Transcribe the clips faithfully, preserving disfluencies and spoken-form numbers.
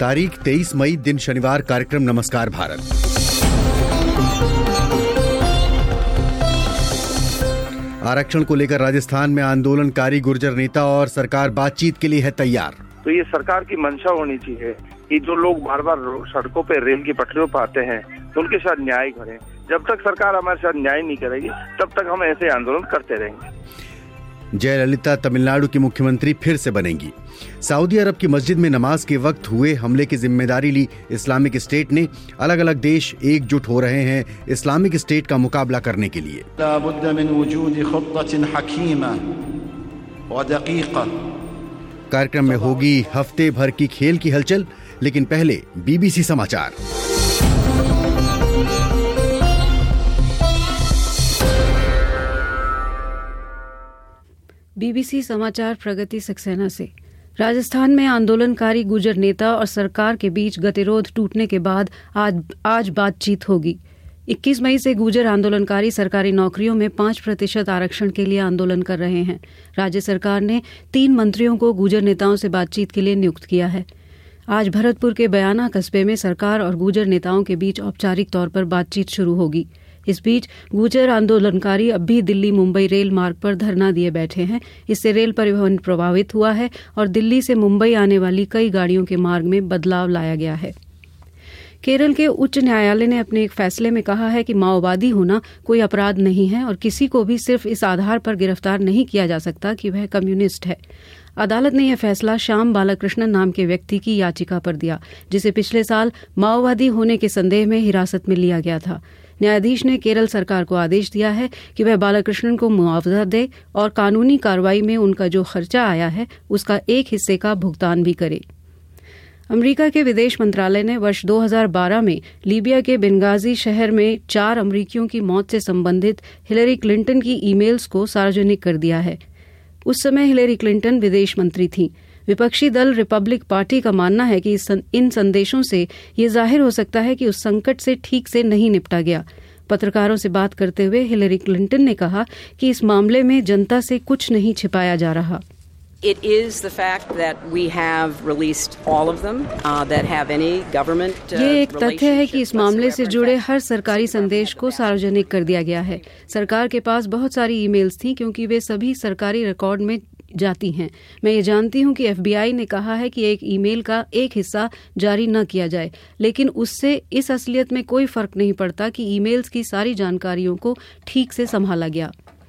तारीख तेईस मई, दिन शनिवार। कार्यक्रम नमस्कार भारत। आरक्षण को लेकर राजस्थान में आंदोलनकारी गुर्जर नेता और सरकार बातचीत के लिए है तैयार। तो ये सरकार की मंशा होनी चाहिए कि जो लोग बार बार सड़कों पे, रेल की पटरियों पर आते हैं तो उनके साथ न्याय करें। जब तक सरकार हमारे साथ न्याय नहीं करेगी तब तक हम ऐसे आंदोलन करते रहेंगे। जयललिता तमिलनाडु की मुख्यमंत्री फिर से बनेंगी। सऊदी अरब की मस्जिद में नमाज के वक्त हुए हमले की जिम्मेदारी ली इस्लामिक स्टेट ने। अलग अलग देश एकजुट हो रहे हैं इस्लामिक स्टेट का मुकाबला करने के लिए। कार्यक्रम में होगी हफ्ते भर की खेल की हलचल, लेकिन पहले बीबीसी समाचार। बीबीसी समाचार प्रगति सक्सेना से। राजस्थान में आंदोलनकारी गुर्जर नेता और सरकार के बीच गतिरोध टूटने के बाद आज आज बातचीत होगी। इक्कीस मई से गुर्जर आंदोलनकारी सरकारी नौकरियों में पाँच प्रतिशत आरक्षण के लिए आंदोलन कर रहे हैं। राज्य सरकार ने तीन मंत्रियों को गुर्जर नेताओं से बातचीत के लिए नियुक्त किया है। आज भरतपुर के बयाना कस्बे में सरकार और गुर्जर नेताओं के बीच औपचारिक तौर पर बातचीत शुरू होगी। इस बीच गुर्जर आंदोलनकारी अब भी दिल्ली मुंबई रेल मार्ग पर धरना दिए बैठे हैं। इससे रेल परिवहन प्रभावित हुआ है और दिल्ली से मुंबई आने वाली कई गाड़ियों के मार्ग में बदलाव लाया गया है। केरल के उच्च न्यायालय ने अपने एक फैसले में कहा है कि माओवादी होना कोई अपराध नहीं है और किसी को भी सिर्फ इस आधार पर गिरफ्तार नहीं किया जा सकता कि वह कम्युनिस्ट है। अदालत ने यह फैसला श्याम बालाकृष्णन नाम के व्यक्ति की याचिका पर दिया, जिसे पिछले साल माओवादी होने के संदेह में हिरासत में लिया गया था। न्यायाधीश ने केरल सरकार को आदेश दिया है कि वह बालाकृष्णन को मुआवजा दे और कानूनी कार्रवाई में उनका जो खर्चा आया है उसका एक हिस्से का भुगतान भी करे। अमेरिका के विदेश मंत्रालय ने वर्ष दो हज़ार बारह में लीबिया के बेंगाजी शहर में चार अमेरिकियों की मौत से संबंधित हिलेरी क्लिंटन की ईमेल्स को सार्वजनिक कर दिया है। उस समय हिलेरी क्लिंटन विदेश मंत्री थीं। विपक्षी दल रिपब्लिक पार्टी का मानना है कि इन संदेशों से ये जाहिर हो सकता है कि उस संकट से ठीक से नहीं निपटा गया। पत्रकारों से बात करते हुए हिलेरी क्लिंटन ने कहा कि इस मामले में जनता से कुछ नहीं छिपाया जा रहा। It is the fact that we have released all of them uh, that have any government uh, ये एक तथ्य है कि इस मामले से जुड़े हर सरकारी संदेश को सार्वजनिक कर दिया गया है। सरकार के पास बहुत सारी ईमेल्स थीं क्योंकि वे सभी सरकारी रिकॉर्ड में जाती हैं। मैं ये जानती हूँ कि एफबीआई ने कहा है कि एक ईमेल का एक हिस्सा जारी न किया जाए, लेकिन उससे इस असलियत में कोई फर्क नहीं पड़ता कि ईमेल्स की सारी जानकारियों को ठीक से संभाला गया।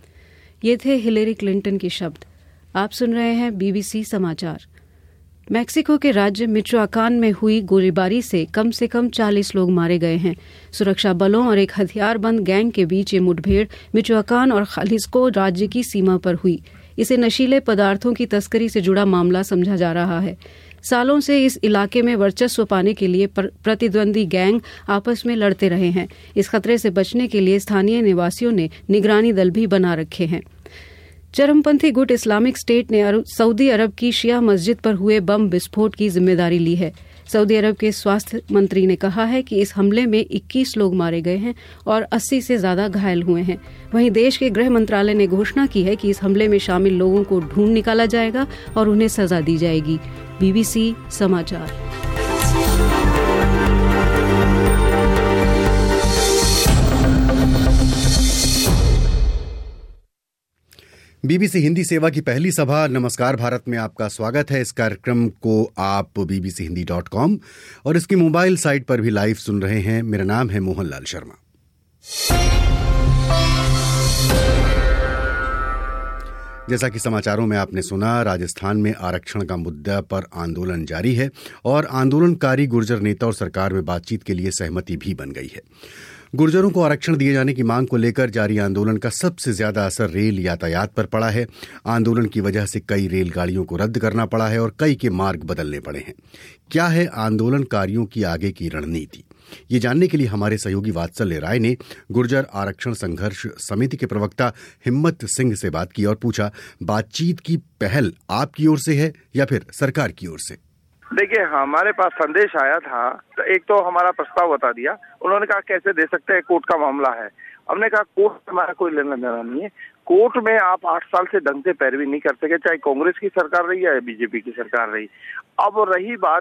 ये थे हिलेरी क्लिंटन के शब्द। आप सुन रहे हैं बीबीसी समाचार। मैक्सिको के राज्य मिचोआकान में हुई गोलीबारी से कम से कम चालीस लोग मारे गए हैं। सुरक्षा बलों और एक हथियारबंद गैंग के बीच ये मुठभेड़ मिचोआकान और जालिस्को राज्य की सीमा पर हुई। इसे नशीले पदार्थों की तस्करी से जुड़ा मामला समझा जा रहा है। सालों से इस इलाके में वर्चस्व पाने के लिए प्रतिद्वंदी गैंग आपस में लड़ते रहे हैं। इस खतरे से बचने के लिए स्थानीय निवासियों ने निगरानी दल भी बना रखे हैं। चरमपंथी गुट इस्लामिक स्टेट ने सऊदी अरब की शिया मस्जिद पर हुए बम विस्फोट की जिम्मेदारी ली है। सऊदी अरब के स्वास्थ्य मंत्री ने कहा है कि इस हमले में इक्कीस लोग मारे गए हैं और अस्सी से ज्यादा घायल हुए हैं। वहीं देश के गृह मंत्रालय ने घोषणा की है कि इस हमले में शामिल लोगों को ढूंढ निकाला जाएगा और उन्हें सजा दी जाएगी। बीबीसी समाचार। बीबीसी हिंदी सेवा की पहली सभा नमस्कार भारत में आपका स्वागत है। इस कार्यक्रम को आप बीबीसी हिंदी डॉट कॉम और इसकी मोबाइल साइट पर भी लाइव सुन रहे हैं। मेरा नाम है मोहनलाल शर्मा। जैसा कि समाचारों में आपने सुना, राजस्थान में आरक्षण का मुद्दा पर आंदोलन जारी है और आंदोलनकारी गुर्जर नेता और सरकार में बातचीत के लिए सहमति भी बन गई है। गुर्जरों को आरक्षण दिए जाने की मांग को लेकर जारी आंदोलन का सबसे ज्यादा असर रेल यातायात पर पड़ा है। आंदोलन की वजह से कई रेलगाड़ियों को रद्द करना पड़ा है और कई के मार्ग बदलने पड़े हैं। क्या है आंदोलनकारियों की आगे की रणनीति? ये जानने के लिए हमारे सहयोगी वात्सल्य राय ने गुर्जर आरक्षण संघर्ष समिति के प्रवक्ता हिम्मत सिंह से बात की और पूछा, बातचीत की पहल आपकी ओर से है या फिर सरकार की ओर से? देखिए, हमारे पास संदेश आया था, तो एक तो हमारा प्रस्ताव बता दिया। उन्होंने कहा कैसे दे सकते हैं, कोर्ट का मामला है। हमने कहा कोर्ट हमारा कोई लेना देना नहीं है। कोर्ट में आप आठ साल से ढंग से पैरवी नहीं कर सके, चाहे कांग्रेस की सरकार रही या बीजेपी की सरकार रही। अब रही बात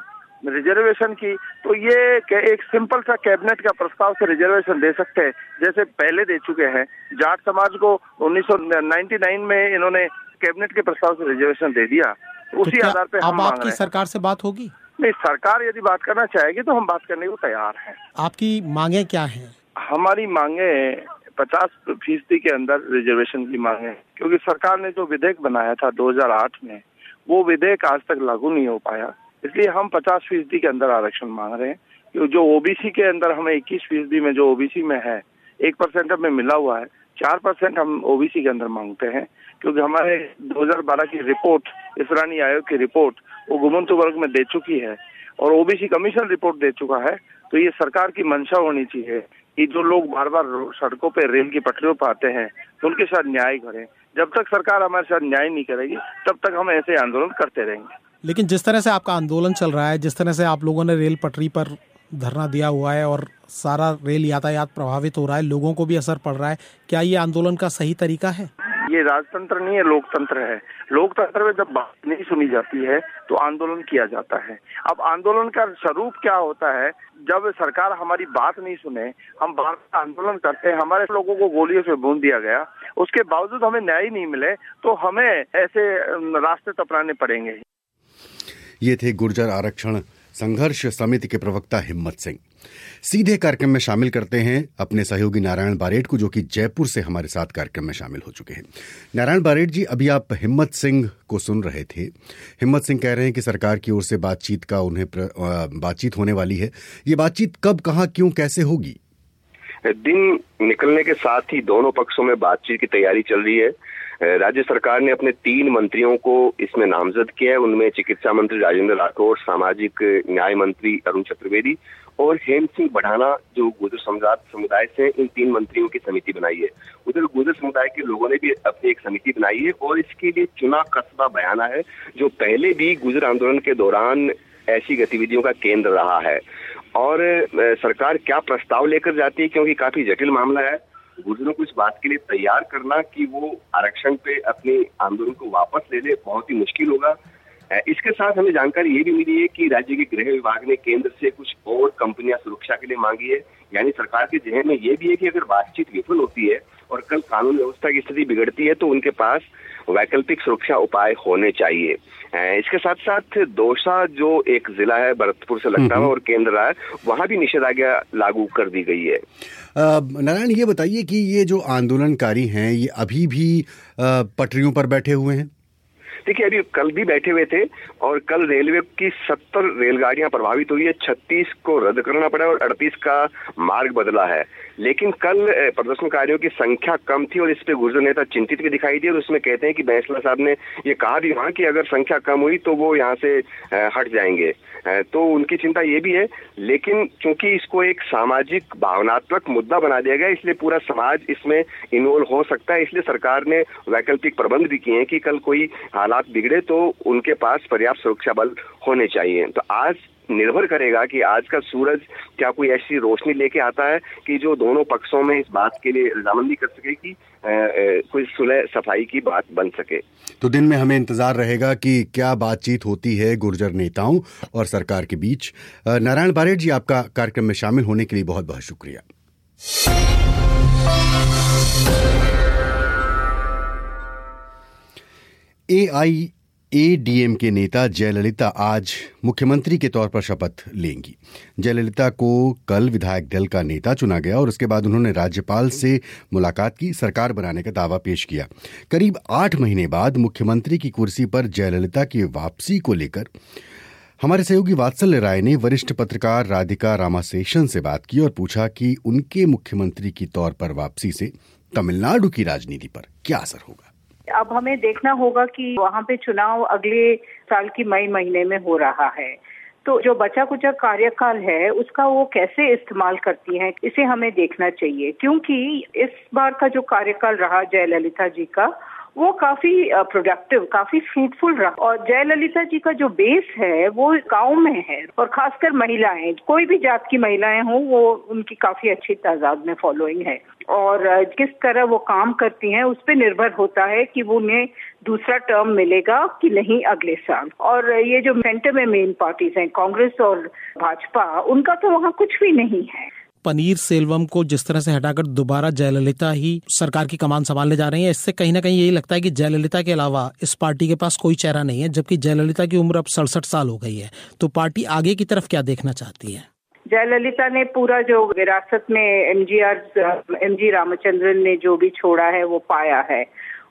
रिजर्वेशन की, तो ये एक सिंपल सा कैबिनेट का प्रस्ताव से रिजर्वेशन दे सकते हैं, जैसे पहले दे चुके हैं। जाट समाज को उन्नीस सौ निन्यानवे में इन्होंने कैबिनेट के प्रस्ताव से रिजर्वेशन दे दिया, उसी तो आधार पे हम मांग रहे हैं। सरकार से बात होगी? नहीं, सरकार यदि बात करना चाहेगी तो हम बात करने को तैयार हैं। आपकी मांगे क्या हैं? हमारी मांगे पचास फीसदी के अंदर रिजर्वेशन की मांगे, क्योंकि सरकार ने जो विधेयक बनाया था दो हज़ार आठ में, वो विधेयक आज तक लागू नहीं हो पाया, इसलिए हम पचास फीसदी के अंदर आरक्षण मांग रहे हैं। जो ओबीसी के अंदर हमें इक्कीस फीसदी में, जो ओबीसी में है एक परसेंट हमें मिला हुआ है, चार परसेंट हम ओबीसी के अंदर मांगते हैं, क्योंकि हमारे दो हज़ार बारह की रिपोर्ट, इसरानी आयोग की रिपोर्ट, वो गुमंतु वर्ग में दे चुकी है और ओबीसी कमीशन रिपोर्ट दे चुका है। तो ये सरकार की मंशा होनी चाहिए कि जो लोग बार बार सड़कों पे रेल की पटरियों पर आते हैं तो उनके साथ न्याय करें। जब तक सरकार हमारे साथ न्याय नहीं करेगी तब तक हम ऐसे आंदोलन करते रहेंगे। लेकिन जिस तरह से आपका आंदोलन चल रहा है, जिस तरह से आप लोगों ने रेल पटरी पर धरना दिया हुआ है और सारा रेल यातायात प्रभावित हो रहा है, लोगों को भी असर पड़ रहा है, क्या ये आंदोलन का सही तरीका है? ये राजतंत्र नहीं है, लोकतंत्र है। लोकतंत्र में जब बात नहीं सुनी जाती है तो आंदोलन किया जाता है। अब आंदोलन का स्वरूप क्या होता है? जब सरकार हमारी बात नहीं सुने, हम बार बार आंदोलन करते हैं, हमारे लोगों को गोलियों से भून दिया गया, उसके बावजूद हमें न्याय नहीं मिले, तो हमें ऐसे रास्ते अपनाने पड़ेंगे। ये थे गुर्जर आरक्षण संघर्ष समिति के प्रवक्ता हिम्मत सिंह। सीधे कार्यक्रम में शामिल करते हैं अपने सहयोगी नारायण बारेट को, जो कि जयपुर से हमारे साथ कार्यक्रम में शामिल हो चुके हैं। नारायण बारेट जी, अभी आप हिम्मत सिंह को सुन रहे थे। हिम्मत सिंह कह रहे हैं कि सरकार की ओर से बातचीत का उन्हें बातचीत होने वाली है। ये बातचीत कब, कहां, क्यों, कैसे होगी? दिन निकलने के साथ ही दोनों पक्षों में बातचीत की तैयारी चल रही है। राज्य सरकार ने अपने तीन मंत्रियों को इसमें नामजद किया है। उनमें चिकित्सा मंत्री राजेंद्र राठौड़, सामाजिक न्याय मंत्री अरुण चतुर्वेदी और हेम सिंह बढ़ाना, जो गुर्जर समुदाय से, इन तीन मंत्रियों की समिति बनाई है। उधर गुर्जर समुदाय के लोगों ने भी अपनी एक समिति बनाई है और इसके लिए चुना कस्बा बयाना है, जो पहले भी गुर्जर आंदोलन के दौरान ऐसी गतिविधियों का केंद्र रहा है। और सरकार क्या प्रस्ताव लेकर जाती है, क्योंकि काफी जटिल मामला है, गुर्जरों को इस बात के लिए तैयार करना कि वो आरक्षण पे अपने आंदोलन को वापस ले ले, बहुत ही मुश्किल होगा। इसके साथ हमें जानकारी ये भी मिली है कि राज्य के गृह विभाग ने केंद्र से कुछ और कंपनियां सुरक्षा के लिए मांगी है। यानी सरकार के जहन में ये भी है कि अगर बातचीत विफल होती है और कल कानून व्यवस्था की स्थिति बिगड़ती है तो उनके पास वैकल्पिक सुरक्षा उपाय होने चाहिए। इसके साथ साथ दौसा, जो एक जिला है भरतपुर से लगता है और केंद्र रहा है, वहां भी निषेधाज्ञा लागू कर दी गई है। नारायण, ये बताइए कि ये जो आंदोलनकारी हैं, ये अभी भी पटरियों पर बैठे हुए हैं? देखिए, अभी कल भी बैठे हुए थे और कल रेलवे की सत्तर रेलगाड़ियां प्रभावित हुई है, छत्तीस को रद्द करना पड़ा और अड़तीस का मार्ग बदला है। लेकिन कल प्रदर्शनकारियों की संख्या कम थी और इस पे गुर्जर नेता चिंतित भी दिखाई दिए और उसमें कहते हैं कि बैंसला साहब ने ये कहा भी वहां कि अगर संख्या कम हुई तो वो यहाँ से हट जाएंगे, तो उनकी चिंता ये भी है। लेकिन चूंकि इसको एक सामाजिक भावनात्मक मुद्दा बना दिया गया, इसलिए पूरा समाज इसमें इन्वॉल्व हो सकता है, इसलिए सरकार ने वैकल्पिक प्रबंध भी किए हैं कि कल कोई हालात बिगड़े तो उनके पास पर्याप्त सुरक्षा बल होने चाहिए। तो आज निर्भर करेगा कि आज का सूरज क्या कोई ऐसी रोशनी लेके आता है कि जो दोनों पक्षों में इस बात के लिए रजामंदी कर सके कि कोई सुलह सफाई की बात बन सके। तो दिन में हमें इंतजार रहेगा कि क्या बातचीत होती है गुर्जर नेताओं और सरकार के बीच। नारायण बारेट जी, आपका कार्यक्रम में शामिल होने के लिए बहुत बहुत शुक्रिया। ए आई ए डी एम के नेता जयललिता आज मुख्यमंत्री के तौर पर शपथ लेंगी। जयललिता को कल विधायक दल का नेता चुना गया और उसके बाद उन्होंने राज्यपाल से मुलाकात की, सरकार बनाने का दावा पेश किया। करीब आठ महीने बाद मुख्यमंत्री की कुर्सी पर जयललिता की वापसी को लेकर हमारे सहयोगी वात्सल्य राय ने वरिष्ठ पत्रकार राधिका रामाशेषन से बात की और पूछा कि उनके मुख्यमंत्री की तौर पर वापसी से तमिलनाडु की राजनीति पर क्या असर होगा। अब हमें देखना होगा कि वहाँ पे चुनाव अगले साल की मई महीने में हो रहा है, तो जो बचा कुचा कार्यकाल है उसका वो कैसे इस्तेमाल करती हैं, इसे हमें देखना चाहिए। क्योंकि इस बार का जो कार्यकाल रहा जयललिता जी का, वो काफी प्रोडक्टिव, काफी फ्रूटफुल रहा। और जयललिता जी का जो बेस है वो गांव में है, और खासकर महिलाएं, कोई भी जात की महिलाएं हों, वो उनकी काफी अच्छी तादाद में फॉलोइंग है। और किस तरह वो काम करती हैं उस पर निर्भर होता है कि वो उन्हें दूसरा टर्म मिलेगा कि नहीं अगले साल। और ये जो सेंटर में मेन पार्टीज हैं, कांग्रेस और भाजपा, उनका तो वहाँ कुछ भी नहीं है। पनीर सेल्वम को जिस तरह से हटाकर दोबारा जयललिता ही सरकार की कमान संभालने जा रही है, इससे कहीं ना कहीं यही लगता है कि जयललिता के अलावा इस पार्टी के पास कोई चेहरा नहीं है, जबकि जयललिता की उम्र अब सड़सठ साल हो गई है। तो पार्टी आगे की तरफ क्या देखना चाहती है? जयललिता ने पूरा जो विरासत में एमजीआर एमजी रामचंद्रन ने जो भी छोड़ा है वो पाया है,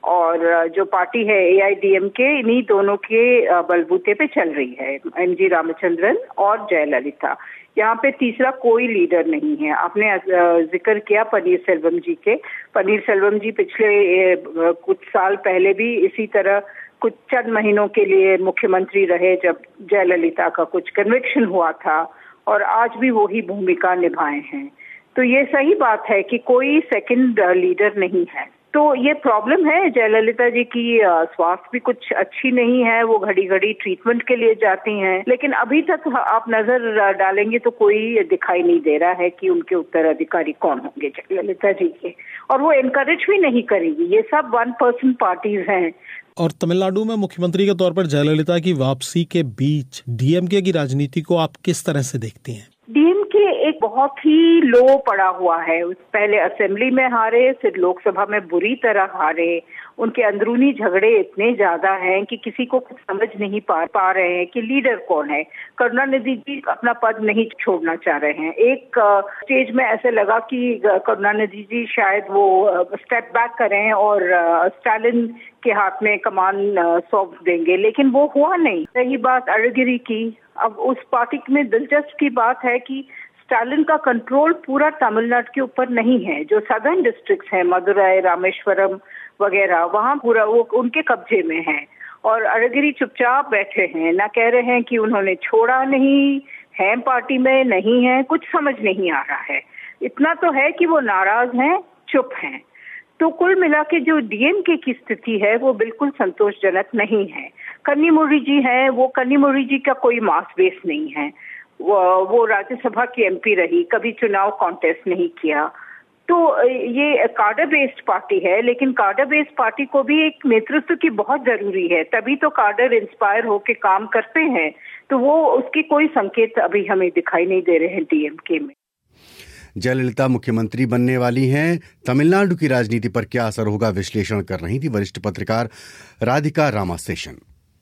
और जो पार्टी है एआईडीएमके, इन्हीं दोनों के बलबूते पे चल रही है, एमजी रामचंद्रन और जयललिता। यहाँ पे तीसरा कोई लीडर नहीं है। आपने जिक्र किया पनीर सेल्वम जी के। पनीर सेल्वम जी पिछले कुछ साल पहले भी इसी तरह कुछ चंद महीनों के लिए मुख्यमंत्री रहे जब जयललिता का कुछ कन्विक्शन हुआ था, और आज भी वही भूमिका निभाए हैं। तो ये सही बात है कि कोई सेकंड लीडर नहीं है। तो ये प्रॉब्लम है, जयललिता जी की स्वास्थ्य भी कुछ अच्छी नहीं है, वो घड़ी घड़ी ट्रीटमेंट के लिए जाती हैं, लेकिन अभी तक आप नजर डालेंगे तो कोई दिखाई नहीं दे रहा है कि उनके उत्तराधिकारी कौन होंगे जयललिता जी के, और वो एनकरेज भी नहीं करेगी। ये सब वन पर्सन पार्टीज हैं। और तमिलनाडु में मुख्यमंत्री के तौर पर जयललिता की वापसी के बीच डीएमके की राजनीति को आप किस तरह से देखती हैं? डीएमके एक बहुत ही लो पड़ा हुआ है। पहले असेंबली में हारे, फिर लोकसभा में बुरी तरह हारे। उनके अंदरूनी झगड़े इतने ज्यादा हैं कि किसी को कुछ समझ नहीं पा पा रहे हैं कि लीडर कौन है। करुणानिधि जी अपना पद नहीं छोड़ना चाह रहे हैं। एक स्टेज में ऐसे लगा कि करुणानिधि जी शायद वो स्टेप बैक करें और स्टालिन के हाथ में कमान सौंप देंगे, लेकिन वो हुआ नहीं। रही बात अड़गिरी की, अब उस पार्टी में दिलचस्प की बात है कि स्टालिन का कंट्रोल पूरा तमिलनाडु के ऊपर नहीं है। जो सदर्न डिस्ट्रिक्ट्स हैं, मदुरई, रामेश्वरम वगैरह, वहाँ पूरा वो उनके कब्जे में है, और अड़गिरी चुपचाप बैठे हैं, ना कह रहे हैं कि उन्होंने छोड़ा नहीं है, पार्टी में नहीं है, कुछ समझ नहीं आ रहा है। इतना तो है कि वो नाराज हैं, चुप हैं। तो कुल मिला के जो डीएमके की स्थिति है वो बिल्कुल संतोषजनक नहीं है। कन्नीमोझी जी हैं, वो कन्नीमोझी जी का कोई मास बेस नहीं है। वो, वो राज्यसभा की एमपी रही, कभी चुनाव कॉन्टेस्ट नहीं किया। तो ये कार्डर बेस्ड पार्टी है, लेकिन कार्डर बेस्ड पार्टी को भी एक नेतृत्व की बहुत जरूरी है, तभी तो कार्डर इंस्पायर होके काम करते हैं। तो वो उसकी कोई संकेत अभी हमें दिखाई नहीं दे रहे हैं डीएमके में। जयललिता मुख्यमंत्री बनने वाली हैं, तमिलनाडु की राजनीति पर क्या असर होगा, विश्लेषण कर रही थी वरिष्ठ पत्रकार राधिका रामासेशन।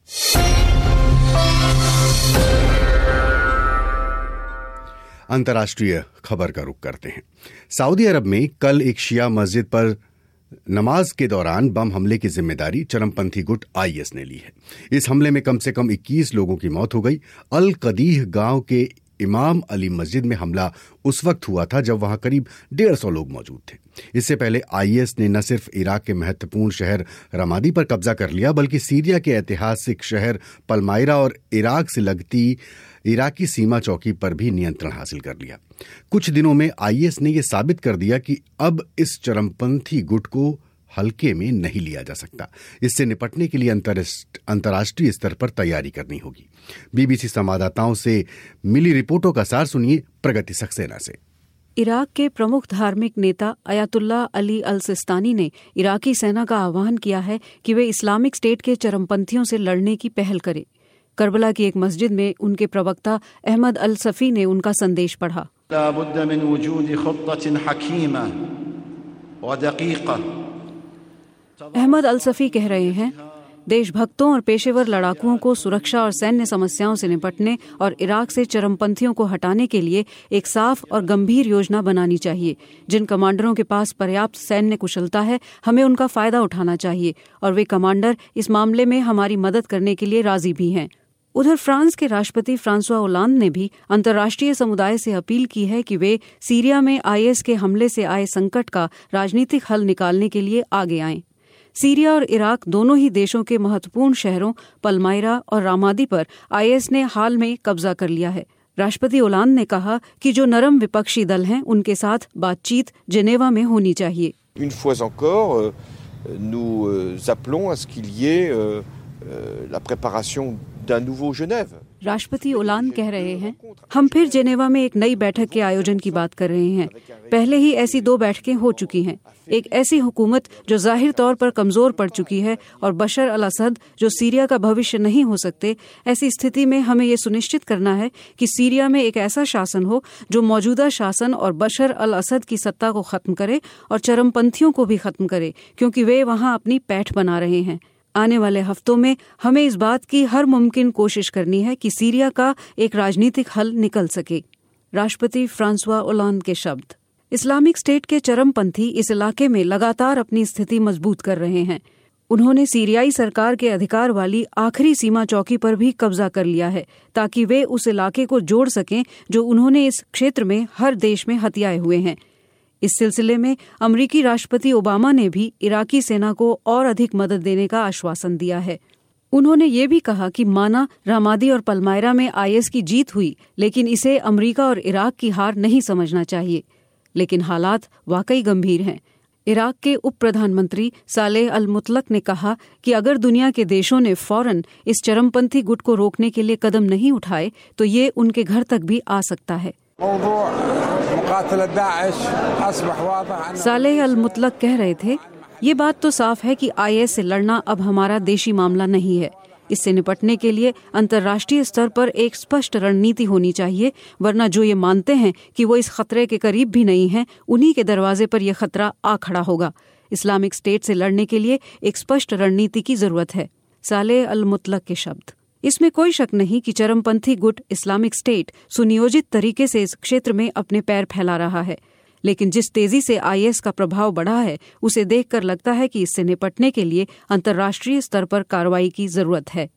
अंतर्राष्ट्रीय खबर का रुख करते हैं। सऊदी अरब में कल एक शिया मस्जिद पर नमाज के दौरान बम हमले की जिम्मेदारी चरमपंथी गुट आईएस ने ली है। इस हमले में कम से कम इक्कीस लोगों की मौत हो गई। अल कदीह गांव के इमाम अली मस्जिद में हमला उस वक्त हुआ था जब वहां करीब डेढ़ सौ लोग मौजूद थे। इससे पहले आईएस ने न सिर्फ इराक के महत्वपूर्ण शहर रमादी पर कब्जा कर लिया, बल्कि सीरिया के ऐतिहासिक शहर पलमायरा और इराक से लगती इराकी सीमा चौकी पर भी नियंत्रण हासिल कर लिया। कुछ दिनों में आईएस ने यह साबित कर दिया कि अब इस चरमपंथी गुट को हल्के में नहीं लिया जा सकता। इससे निपटने के लिए अंतर्राष्ट्रीय स्तर पर तैयारी करनी होगी। बीबीसी संवाददाताओं से मिली रिपोर्टों का सार सुनिए प्रगति सक्सेना से। इराक के प्रमुख धार्मिक नेता अयातुल्लाह अली अल सिस्तानी ने इराकी सेना का आह्वान किया है कि वे इस्लामिक स्टेट के चरमपंथियों से लड़ने की पहल करे। करबला की एक मस्जिद में उनके प्रवक्ता अहमद अल सफी ने उनका संदेश पढ़ा। अहमद अल सफी कह रहे हैं, देशभक्तों और पेशेवर लड़ाकुओं को सुरक्षा और सैन्य समस्याओं से निपटने और इराक से चरमपंथियों को हटाने के लिए एक साफ और गंभीर योजना बनानी चाहिए। जिन कमांडरों के पास पर्याप्त सैन्य कुशलता है, हमें उनका फायदा उठाना चाहिए, और वे कमांडर इस मामले में हमारी मदद करने के लिए राजी भी हैं। उधर फ्रांस के राष्ट्रपति फ्रांसुआ ओलांद ने भी अंतर्राष्ट्रीय समुदाय से अपील की है कि वे सीरिया में आईएस के हमले से आए संकट का राजनीतिक हल निकालने के लिए आगे आएं। सीरिया और इराक दोनों ही देशों के महत्वपूर्ण शहरों पलमायरा और रामादी पर आईएस ने हाल में कब्जा कर लिया है। राष्ट्रपति ओलांद ने कहा कि जो नरम विपक्षी दल हैं, उनके साथ बातचीत जिनेवा में होनी चाहिए। Une fois encore, nous appelons à ce qu'il y ait euh, euh, la préparation d'un nouveau Genève. राष्ट्रपति ओलांद कह रहे हैं, हम फिर जेनेवा में एक नई बैठक के आयोजन की बात कर रहे हैं। पहले ही ऐसी दो बैठकें हो चुकी हैं। एक ऐसी हुकूमत जो जाहिर तौर पर कमजोर पड़ चुकी है और बशर अल असद जो सीरिया का भविष्य नहीं हो सकते। ऐसी स्थिति में हमें ये सुनिश्चित करना है कि सीरिया में एक ऐसा शासन हो जो मौजूदा शासन और बशर अल असद की सत्ता को खत्म करे और चरमपंथियों को भी खत्म करे, क्योंकि वे वहां अपनी पैठ बना रहे हैं। आने वाले हफ्तों में हमें इस बात की हर मुमकिन कोशिश करनी है कि सीरिया का एक राजनीतिक हल निकल सके। राष्ट्रपति फ्रांसवा ओलांद के शब्द। इस्लामिक स्टेट के चरमपंथी इस इलाके में लगातार अपनी स्थिति मजबूत कर रहे हैं। उन्होंने सीरियाई सरकार के अधिकार वाली आखिरी सीमा चौकी पर भी कब्जा कर लिया है, ताकि वे उस इलाके को जोड़ सकें जो उन्होंने इस क्षेत्र में हर देश में हथियाए हुए हैं। इस सिलसिले में अमेरिकी राष्ट्रपति ओबामा ने भी इराकी सेना को और अधिक मदद देने का आश्वासन दिया है। उन्होंने ये भी कहा कि माना रामादी और पलमायरा में आईएस की जीत हुई, लेकिन इसे अमेरिका और इराक की हार नहीं समझना चाहिए। लेकिन हालात वाकई गंभीर हैं। इराक के उप प्रधानमंत्री सालेह अल मुतलक ने कहा कि अगर दुनिया के देशों ने फौरन इस चरमपंथी गुट को रोकने के लिए कदम नहीं उठाए तो ये उनके घर तक भी आ सकता है। सालेह अल मुतलक कह रहे थे, ये बात तो साफ है कि आईएस से लड़ना अब हमारा देशी मामला नहीं है। इससे निपटने के लिए अंतर्राष्ट्रीय स्तर पर एक स्पष्ट रणनीति होनी चाहिए, वरना जो ये मानते हैं कि वो इस खतरे के करीब भी नहीं हैं, उन्हीं के दरवाजे पर यह खतरा आ खड़ा होगा। इस्लामिक स्टेट से लड़ने के लिए एक स्पष्ट रणनीति की जरूरत है। सालेह अल मुतलक के शब्द। इसमें कोई शक नहीं कि चरमपंथी गुट इस्लामिक स्टेट सुनियोजित तरीके से इस क्षेत्र में अपने पैर फैला रहा है, लेकिन जिस तेजी से आईएस का प्रभाव बढ़ा है उसे देखकर लगता है कि इससे निपटने के लिए अंतर्राष्ट्रीय स्तर पर कार्रवाई की जरूरत है।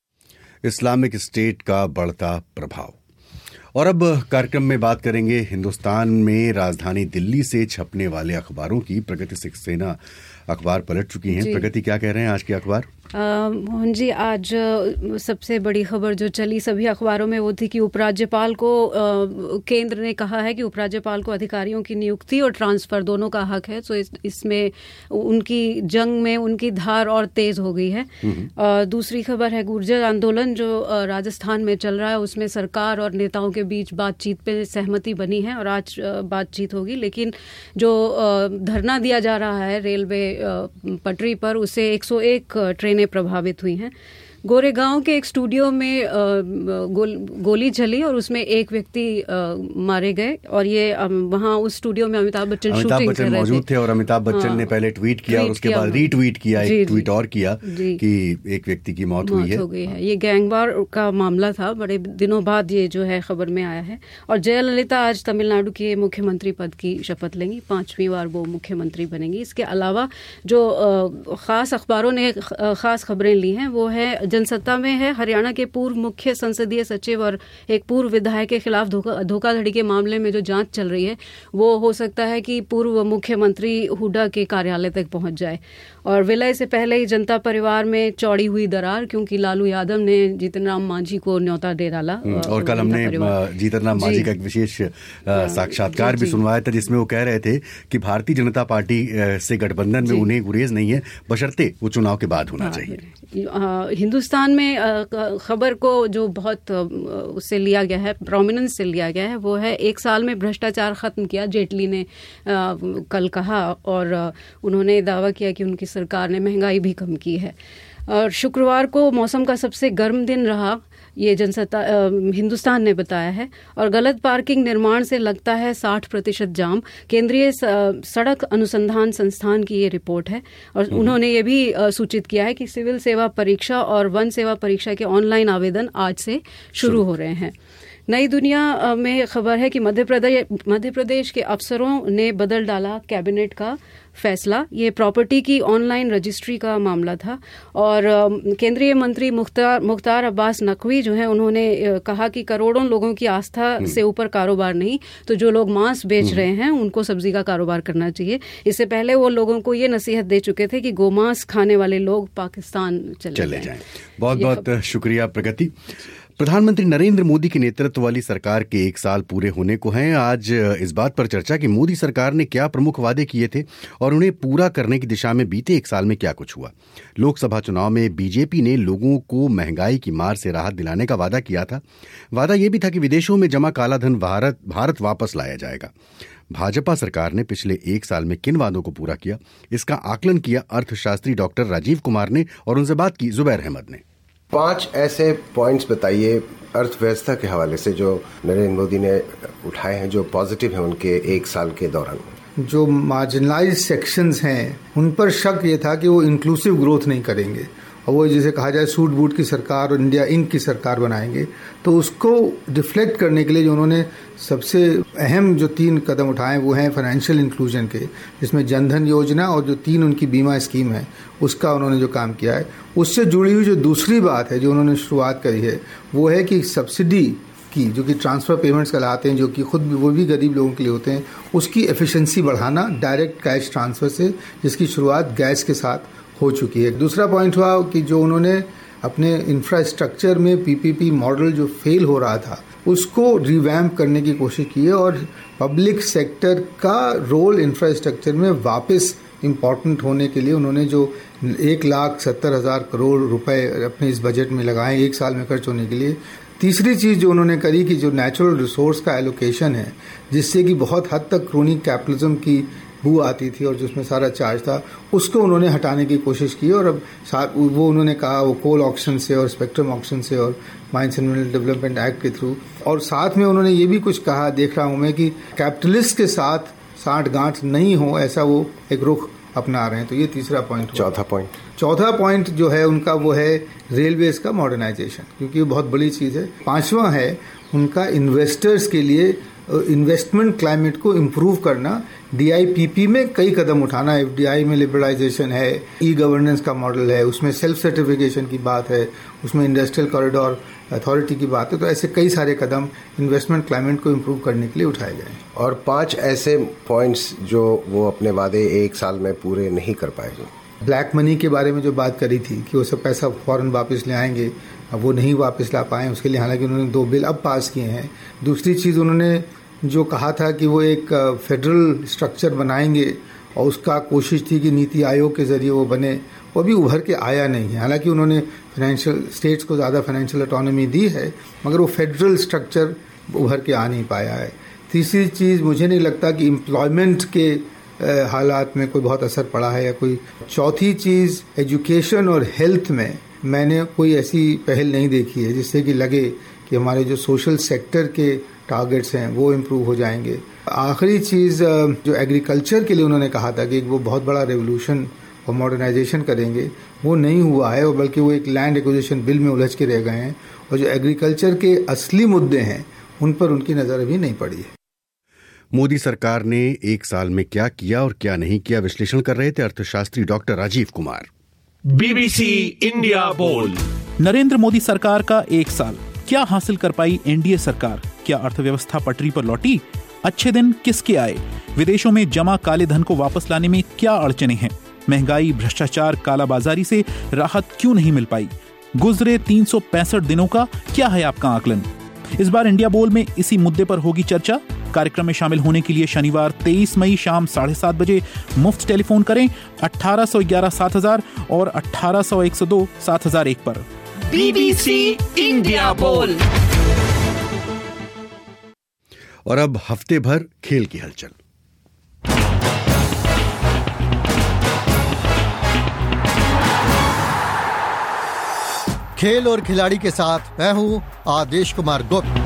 इस्लामिक स्टेट का बढ़ता प्रभाव। और अब कार्यक्रम में बात करेंगे हिंदुस्तान में राजधानी दिल्ली से छपने वाले अखबारों की। प्रगति सक्सेना अखबार पलट चुकी हैं। प्रगति, क्या कह रहे हैं आज के अखबार? मोहन जी, आज सबसे बड़ी खबर जो चली सभी अखबारों में वो थी कि उपराज्यपाल को आ, केंद्र ने कहा है कि उपराज्यपाल को अधिकारियों की नियुक्ति और ट्रांसफर दोनों का हक है। तो इस, इसमें उनकी जंग में उनकी धार और तेज हो गई है। आ, दूसरी खबर है गुर्जर आंदोलन जो आ, राजस्थान में चल रहा है, उसमें सरकार और नेताओं के बीच बातचीत पे सहमति बनी है और आज बातचीत होगी। लेकिन जो धरना दिया जा रहा है रेलवे पटरी पर, उसे एक सौ एक ट्रेन प्रभावित हुई हैं। गोरेगांव के एक स्टूडियो में गोल, गोली चली और उसमें एक व्यक्ति मारे गए और ये वहाँ उस स्टूडियो में अमिताभ बच्चन शूटिंग कर रहे थे। मौजूद थे और अमिताभ बच्चन हाँ, ने पहले ट्वीट किया और उसके बाद रीट्वीट किया, एक ट्वीट और किया कि एक व्यक्ति की मौत, मौत हुई है। हो गई है। ये गैंगवार का मामला था, बड़े दिनों बाद ये जो है खबर में आया है। और जयललिता आज तमिलनाडु के मुख्यमंत्री पद की शपथ लेंगी, पांचवी बार वो मुख्यमंत्री बनेंगी। इसके अलावा जो खास अखबारों ने खास खबरें ली हैं वो है जनसत्ता में है हरियाणा के पूर्व मुख्य संसदीय सचिव और एक पूर्व विधायक के खिलाफ धोखा धोखाधड़ी के मामले में जो जांच चल रही है वो हो सकता है कि पूर्व मुख्यमंत्री हुड्डा के कार्यालय तक पहुंच जाए। और विलय से पहले ही जनता परिवार में चौड़ी हुई दरार, क्योंकि लालू यादव ने जीतन राम मांझी को न्योता दे डाला। और कल हमने जीतन राम मांझी का एक विशेष साक्षात्कार भी सुनवाया था जिसमें वो कह रहे थे कि भारतीय जनता पार्टी से गठबंधन में उन्हें गुरेज नहीं है, बशर्ते वो चुनाव के बाद होना चाहिए। हिंदुस्तान में खबर को जो बहुत उससे लिया गया है, प्रोमिनेंस से लिया गया है, वो है एक साल में भ्रष्टाचार खत्म किया, जेटली ने कल कहा। और उन्होंने दावा किया कि उनकी सरकार ने महंगाई भी कम की है। और शुक्रवार को मौसम का सबसे गर्म दिन रहा, ये जनसत्ता हिंदुस्तान ने बताया है। और गलत पार्किंग निर्माण से लगता है साठ प्रतिशत जाम, केंद्रीय सड़क अनुसंधान संस्थान की ये रिपोर्ट है। और उन्होंने ये भी सूचित किया है कि सिविल सेवा परीक्षा और वन सेवा परीक्षा के ऑनलाइन आवेदन आज से शुरू हो रहे हैं। नई दुनिया में खबर है कि मध्य प्रदेश मध्य प्रदेश के अफसरों ने बदल डाला कैबिनेट का फैसला। ये प्रॉपर्टी की ऑनलाइन रजिस्ट्री का मामला था। और केंद्रीय मंत्री मुख्तार मुख्तार अब्बास नकवी जो हैं, उन्होंने कहा कि करोड़ों लोगों की आस्था से ऊपर कारोबार नहीं, तो जो लोग मांस बेच रहे हैं उनको सब्जी का कारोबार करना चाहिए। इससे पहले वो लोगों को ये नसीहत दे चुके थे कि गोमांस खाने वाले लोग पाकिस्तान चले, चले जाएं। बहुत बहुत शुक्रिया प्रगति। प्रधानमंत्री नरेंद्र मोदी के नेतृत्व वाली सरकार के एक साल पूरे होने को हैं। आज इस बात पर चर्चा कि मोदी सरकार ने क्या प्रमुख वादे किए थे और उन्हें पूरा करने की दिशा में बीते एक साल में क्या कुछ हुआ। लोकसभा चुनाव में बीजेपी ने लोगों को महंगाई की मार से राहत दिलाने का वादा किया था। वादा यह भी था कि विदेशों में जमा कालाधन भारत भारत वापस लाया जाएगा। भाजपा सरकार ने पिछले एक साल में किन वादों को पूरा किया, इसका आकलन किया अर्थशास्त्री डॉक्टर राजीव कुमार ने और उनसे बात की जुबैर अहमद ने। पांच ऐसे पॉइंट्स बताइए अर्थव्यवस्था के हवाले से जो नरेंद्र मोदी ने उठाए हैं, जो पॉजिटिव हैं उनके एक साल के दौरान। जो मार्जिनलाइज्ड सेक्शंस हैं उन पर शक ये था कि वो इंक्लूसिव ग्रोथ नहीं करेंगे और वो जिसे कहा जाए सूट बूट की सरकार और इंडिया इंक की सरकार बनाएंगे। तो उसको डिफ्लेक्ट करने के लिए जो उन्होंने सबसे अहम जो तीन कदम उठाए वो हैं फाइनेंशियल इंक्लूजन के, जिसमें जनधन योजना और जो तीन उनकी बीमा स्कीम है उसका उन्होंने जो काम किया है। उससे जुड़ी हुई जो दूसरी बात है जो उन्होंने शुरुआत करी है वो है कि सब्सिडी की जो कि ट्रांसफ़र पेमेंट्स कहलाते हैं, जो कि खुद भी वो भी गरीब लोगों के लिए होते हैं, उसकी एफिशिएंसी बढ़ाना डायरेक्ट कैश ट्रांसफ़र से, जिसकी शुरुआत गैस के साथ हो चुकी है। दूसरा पॉइंट हुआ कि जो उन्होंने अपने इंफ्रास्ट्रक्चर में पीपीपी मॉडल जो फेल हो रहा था उसको रिवैम्प करने की कोशिश की है और पब्लिक सेक्टर का रोल इंफ्रास्ट्रक्चर में वापस इम्पॉर्टेंट होने के लिए उन्होंने जो एक लाख सत्तर हज़ार करोड़ रुपए अपने इस बजट में लगाए एक साल में खर्च होने के लिए। तीसरी चीज़ जो उन्होंने करी कि जो नेचुरल रिसोर्स का एलोकेशन है, जिससे कि बहुत हद तक क्रोनी कैपिटलिज्म की बू आती थी और जिसमें सारा चार्ज था, उसको उन्होंने हटाने की कोशिश की और अब साथ वो उन्होंने कहा वो कोल ऑक्शन से और स्पेक्ट्रम ऑक्शन से और mines and mineral development act के थ्रू, और साथ में उन्होंने ये भी कुछ कहा, देख रहा हूँ मैं, कि कैपिटलिस्ट के साथ साठ गांठ नहीं हो, ऐसा वो एक रुख अपना रहे हैं। तो ये तीसरा पॉइंट। चौथा पॉइंट चौथा पॉइंट जो है उनका वो है रेलवेज का मॉडर्नाइजेशन, क्योंकि ये बहुत बड़ी चीज़ है। पांचवा है उनका इन्वेस्टर्स के लिए इन्वेस्टमेंट क्लाइमेट को इम्प्रूव करना, डीआईपीपी में कई कदम उठाना, एफडीआई में लिबरलाइजेशन है, ई गवर्नेंस का मॉडल है, उसमें सेल्फ सर्टिफिकेशन की बात है, उसमें इंडस्ट्रियल कॉरिडोर अथॉरिटी की बात है। तो ऐसे कई सारे कदम इन्वेस्टमेंट क्लाइमेट को इम्प्रूव करने के लिए उठाए गए। और पांच ऐसे पॉइंट्स जो वो अपने वादे एक साल में पूरे नहीं कर पाए। ब्लैक मनी के बारे में जो बात करी थी कि वो सब पैसा फौरन वापस ले आएंगे, अब वो नहीं वापस ला पाए, उसके लिए हालांकि उन्होंने दो बिल अब पास किए हैं। दूसरी चीज़ उन्होंने जो कहा था कि वो एक फेडरल स्ट्रक्चर बनाएंगे और उसका कोशिश थी कि नीति आयोग के ज़रिए वो बने, वो भी उभर के आया नहीं है। हालांकि उन्होंने फाइनेंशियल स्टेट्स को ज़्यादा फाइनेंशियल ऑटोनॉमी दी है, मगर वो फेडरल स्ट्रक्चर उभर के आ नहीं पाया है। तीसरी चीज़, मुझे नहीं लगता कि एम्प्लॉयमेंट के हालात में कोई बहुत असर पड़ा है या कोई। चौथी चीज़, एजुकेशन और हेल्थ में मैंने कोई ऐसी पहल नहीं देखी है जिससे कि लगे कि हमारे जो सोशल सेक्टर के टारगेट्स हैं वो इम्प्रूव हो जाएंगे। आखिरी चीज़, जो एग्रीकल्चर के लिए उन्होंने कहा था कि वो बहुत बड़ा रेवोल्यूशन और मॉडर्नाइजेशन करेंगे, वो नहीं हुआ है, और बल्कि वो एक लैंड एक्विजिशन बिल में उलझ के रह गए हैं, और जो एग्रीकल्चर के असली मुद्दे हैं उन पर उनकी नज़र अभी नहीं पड़ी है। मोदी सरकार ने एक साल में क्या किया और क्या नहीं किया, विश्लेषण कर रहे थे अर्थशास्त्री doctor Rajeev Kumar. BBC India बोल। नरेंद्र मोदी सरकार का एक साल, क्या हासिल कर पाई एनडीए सरकार? क्या अर्थव्यवस्था पटरी पर लौटी? अच्छे दिन किसके आए? विदेशों में जमा काले धन को वापस लाने में क्या अड़चने हैं? महंगाई, भ्रष्टाचार, कालाबाजारी से राहत क्यों नहीं मिल पाई? गुजरे तीन सौ पैंसठ दिनों का क्या है आपका आकलन? इस बार इंडिया बोल में इसी मुद्दे पर होगी चर्चा। कार्यक्रम में शामिल होने के लिए शनिवार तेईस मई शाम साढ़े सात बजे मुफ्त टेलीफोन करें अठारह सौ ग्यारह सात हजार और अठारह सौ एक सौ दो सात हजार एक पर। बीबीसी इंडिया बोल। और अब हफ्ते भर खेल की हलचल। खेल और खिलाड़ी के साथ मैं हूं आदेश कुमार गुप्त।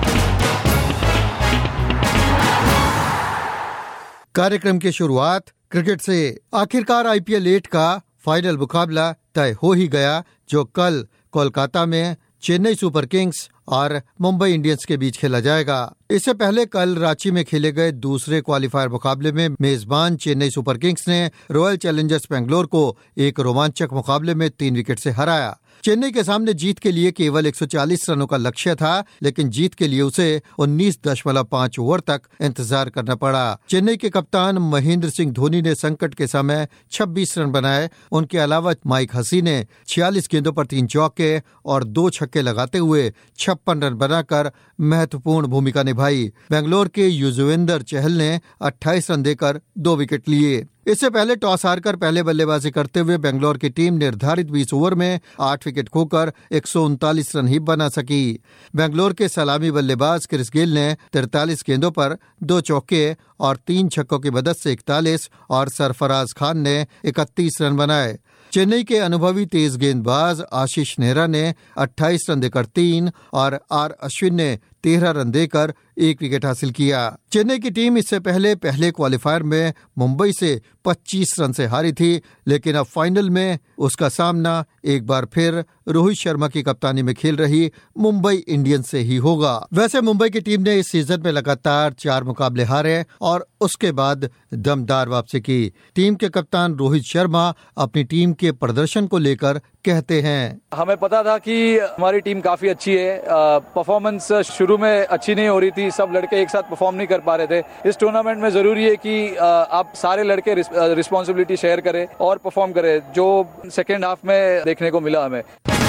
कार्यक्रम की शुरुआत क्रिकेट से। आखिरकार आईपीएल एट का फाइनल मुकाबला तय हो ही गया, जो कल कोलकाता में चेन्नई सुपर किंग्स और मुंबई इंडियंस के बीच खेला जाएगा। इससे पहले कल रांची में खेले गए दूसरे क्वालिफायर मुकाबले में मेजबान चेन्नई सुपर किंग्स ने रॉयल चैलेंजर्स बेंगलोर को एक रोमांचक मुकाबले में तीन विकेट से हराया। चेन्नई के सामने जीत के लिए केवल एक सौ चालीस रनों का लक्ष्य था, लेकिन जीत के लिए उसे उन्नीस दशमलव पाँच ओवर तक इंतजार करना पड़ा। चेन्नई के कप्तान महेंद्र सिंह धोनी ने संकट के समय छब्बीस रन बनाए। उनके अलावा माइक हसी ने छियालीस गेंदों पर तीन चौके और दो छक्के लगाते हुए छप्पन रन बनाकर महत्वपूर्ण भूमिका निभाई। बेंगलोर के युजवेंद्र चहल ने अट्ठाईस रन देकर दो विकेट लिए। इससे पहले टॉस हारकर पहले बल्लेबाजी करते हुए बेंगलोर की टीम निर्धारित बीस ओवर में आठ विकेट खोकर एक सौ उनतालीस रन ही बना सकी। बेंगलोर के सलामी बल्लेबाज क्रिस गेल ने तैंतालीस गेंदों पर दो चौके और तीन छक्कों की मदद से इकतालीस और सरफराज खान ने इकतीस रन बनाए। चेन्नई के अनुभवी तेज गेंदबाज आशीष नेहरा ने अट्ठाईस रन देकर तीन और आर अश्विन ने तेरह रन देकर एक विकेट हासिल किया। चेन्नई की टीम इससे पहले पहले क्वालिफायर में मुंबई से पच्चीस रन से हारी थी, लेकिन अब फाइनल में उसका सामना एक बार फिर रोहित शर्मा की कप्तानी में खेल रही मुंबई इंडियंस से ही होगा। वैसे मुंबई की टीम ने इस सीजन में लगातार चार मुकाबले हारे और उसके बाद दमदार वापसी की। टीम के कप्तान रोहित शर्मा अपनी टीम के प्रदर्शन को लेकर कहते हैं, हमें पता था कि हमारी टीम काफी अच्छी है। परफॉर्मेंस शुरू में अच्छी नहीं हो रही थी, सब लड़के एक साथ परफॉर्म नहीं कर पा रहे थे। इस टूर्नामेंट में जरूरी है कि आप सारे लड़के रिस्पॉन्सिबिलिटी शेयर करें और परफॉर्म करें, जो सेकेंड हाफ में देखने को मिला हमें।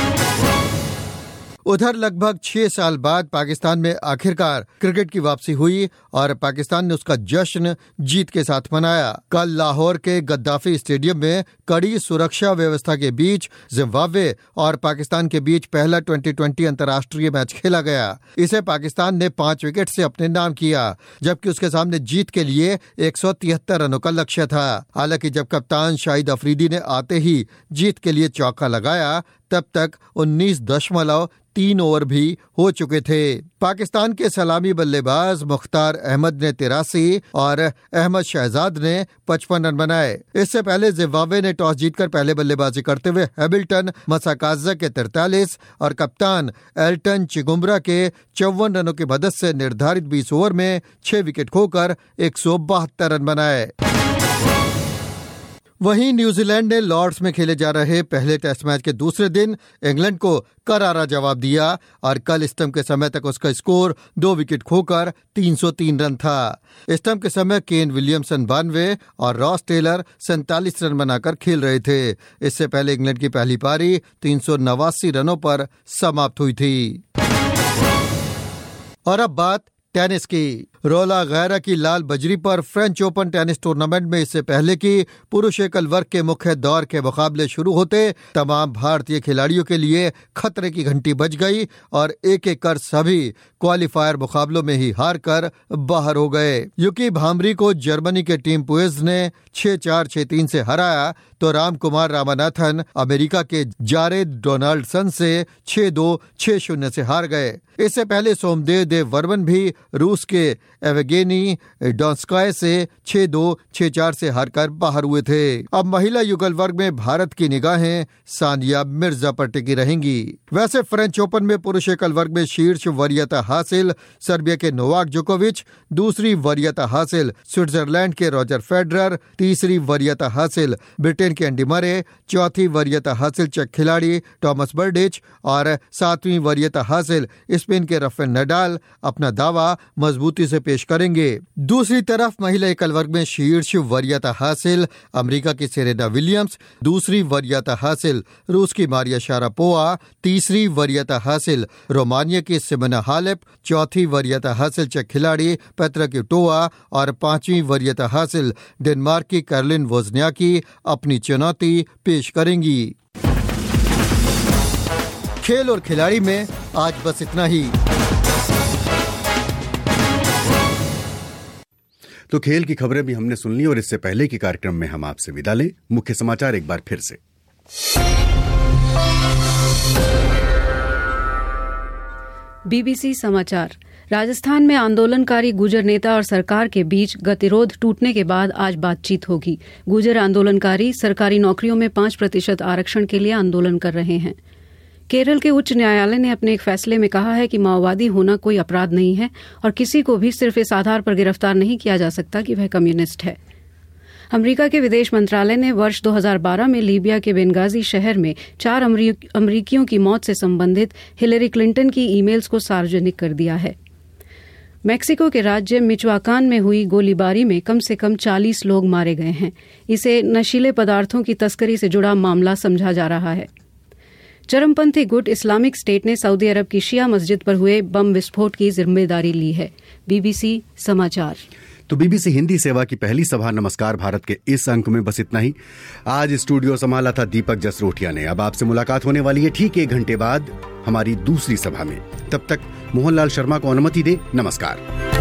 उधर लगभग छह साल बाद पाकिस्तान में आखिरकार क्रिकेट की वापसी हुई और पाकिस्तान ने उसका जश्न जीत के साथ मनाया। कल लाहौर के गद्दाफी स्टेडियम में कड़ी सुरक्षा व्यवस्था के बीच जिम्बाब्वे और पाकिस्तान के बीच पहला ट्वेंटी ट्वेंटी अंतर्राष्ट्रीय मैच खेला गया। इसे पाकिस्तान ने पांच विकेट से अपने नाम किया, जबकि उसके सामने जीत के लिए एक सौ तिहत्तर रनों का लक्ष्य था। हालांकि जब कप्तान शाहिद अफरीदी ने आते ही जीत के लिए चौका लगाया, तब तक उन्नीस दशमलव तीन ओवर भी हो चुके थे। पाकिस्तान के सलामी बल्लेबाज मुख्तार अहमद ने तिरासी और अहमद शहजाद ने पचपन रन बनाए। इससे पहले जिम्बाब्वे ने टॉस जीतकर पहले बल्लेबाजी करते हुए हैमिल्टन मसाकाजा के तैंतालीस और कप्तान एल्टन चिगुम्बरा के चौवन रनों की मदद से निर्धारित बीस ओवर में छह विकेट खोकर एक सौ बहत्तर रन बनाए। वहीं न्यूजीलैंड ने लॉर्ड्स में खेले जा रहे पहले टेस्ट मैच के दूसरे दिन इंग्लैंड को करारा जवाब दिया और कल स्टंप के समय तक उसका स्कोर दो विकेट खोकर तीन सौ तीन रन था। स्टंप के समय केन विलियमसन बानवे और रॉस टेलर सैंतालीस रन बनाकर खेल रहे थे। इससे पहले इंग्लैंड की पहली पारी तीन सौ नवासी रनों पर समाप्त हुई थी। और अब बात टेनिस की। रोला गैरा की लाल बजरी पर फ्रेंच ओपन टेनिस टूर्नामेंट में इससे पहले कि पुरुष एकल वर्ग के मुख्य दौर के मुकाबले शुरू होते तमाम भारतीय खिलाड़ियों के लिए खतरे की घंटी बज गई और एक एक कर सभी क्वालिफायर मुकाबलों में ही हार कर बाहर हो गए। युकी भांबरी को जर्मनी के टीम पुएज ने छह चार छह तीन से हराया, तो राम कुमार रामानाथन अमेरिका के जारेद डोनाल्डसन से छह दो छह शून्य से हार गए। इससे पहले सोमदेव देव वर्मन भी रूस के एवेगेनी डोंस्काय से छह दो छह चार से हारकर बाहर हुए थे। अब महिला युगल वर्ग में भारत की निगाहें सानिया मिर्जा पर टिकी रहेंगी। वैसे फ्रेंच ओपन में पुरुष एकल वर्ग में शीर्ष वरीयता हासिल सर्बिया के नोवाक जोकोविच, दूसरी वरीयता हासिल स्विट्जरलैंड के रॉजर फेडरर, तीसरी वरीयता हासिल ब्रिटेन के एंडी मरे, चौथी वरीयता हासिल चेक खिलाड़ी टॉमस बर्डिच और सातवीं वरीयता हासिल स्पेन के राफेल नडाल अपना दावा मजबूती से पेश करेंगे। दूसरी तरफ महिला एकल वर्ग में शीर्ष वरीयता हासिल अमेरिका की सेरेना विलियम्स, दूसरी वरीयता हासिल रूस की मारिया शारापोवा, तीसरी वरीयता हासिल रोमानिया की सिमोना हालेप, चौथी वरीयता हासिल चेक खिलाड़ी पेत्रा क्विटोवा और पांचवी वरीयता हासिल डेनमार्क की कैरोलिन वोजनियाकी अपनी चुनौती पेश करेंगी। खेल और खिलाड़ी में आज बस इतना ही। तो खेल की खबरें भी हमने सुन ली और इससे पहले की कार्यक्रम में हम आपसे विदा लें। मुख्य समाचार एक बार फिर से। बीबीसी समाचार। राजस्थान में आंदोलनकारी गुर्जर नेता और सरकार के बीच गतिरोध टूटने के बाद आज बातचीत होगी। गुर्जर आंदोलनकारी सरकारी नौकरियों में पांच प्रतिशत आरक्षण के लिए आंदोलन कर रहे हैं। केरल के उच्च न्यायालय ने अपने एक फैसले में कहा है कि माओवादी होना कोई अपराध नहीं है और किसी को भी सिर्फ इस आधार पर गिरफ्तार नहीं किया जा सकता कि वह कम्युनिस्ट है। अमेरिका के विदेश मंत्रालय ने वर्ष दो हज़ार बारह में लीबिया के बेंगाजी शहर में चार अमरीकियों की मौत से संबंधित हिलेरी क्लिंटन की ईमेल्स को सार्वजनिक कर दिया है। मेक्सिको के राज्य मिचोआकान में हुई गोलीबारी में कम से कम चालीस लोग मारे गए हैं। इसे नशीले पदार्थों की तस्करी से जुड़ा मामला समझा जा रहा है। चरमपंथी गुट इस्लामिक स्टेट ने सऊदी अरब की शिया मस्जिद पर हुए बम विस्फोट की जिम्मेदारी ली है। बीबीसी समाचार। तो बीबीसी हिंदी सेवा की पहली सभा नमस्कार भारत के इस अंक में बस इतना ही। आज स्टूडियो संभाला था दीपक जसरोटिया ने। अब आपसे मुलाकात होने वाली है ठीक एक घंटे बाद हमारी दूसरी सभा में। तब तक मोहनलाल शर्मा को अनुमति दे। नमस्कार।